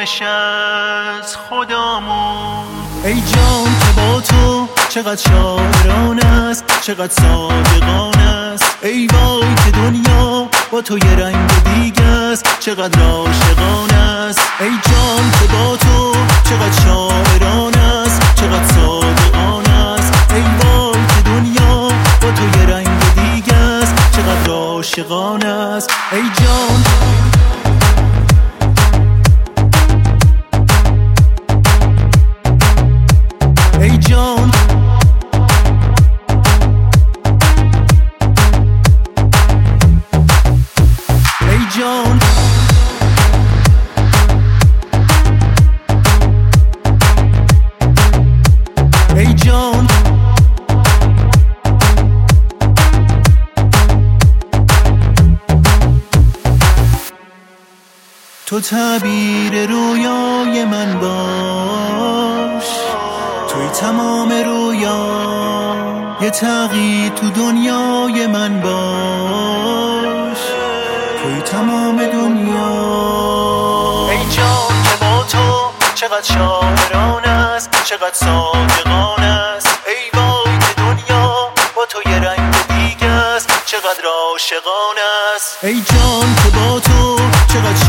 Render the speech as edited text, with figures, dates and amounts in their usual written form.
آرامش از خدامون. ای جان که با تو چقدر شاعران است، چقدر صادقان است. ای وای که دنیا با تو یه رنگ دیگه است، چقدر عاشقان است. ای جان که با تو چقدر شاعران است، چقدر صادقان است. ای وای که دنیا با تو یه رنگ دیگه است، چقدر عاشقان است. ای جان ای جان ای جان ای جان تو تعبیر رویای من باش، توی تمام رویا، یه تغییر تو دنیای من باش، توی تمام دنیا. ای جان که با تو چقدر شاعران است، چقدر صادقان است. ای وای که دنیا با تو یه رنگ دیگه است، چقدر عاشقان است. ای جان که با تو چقدر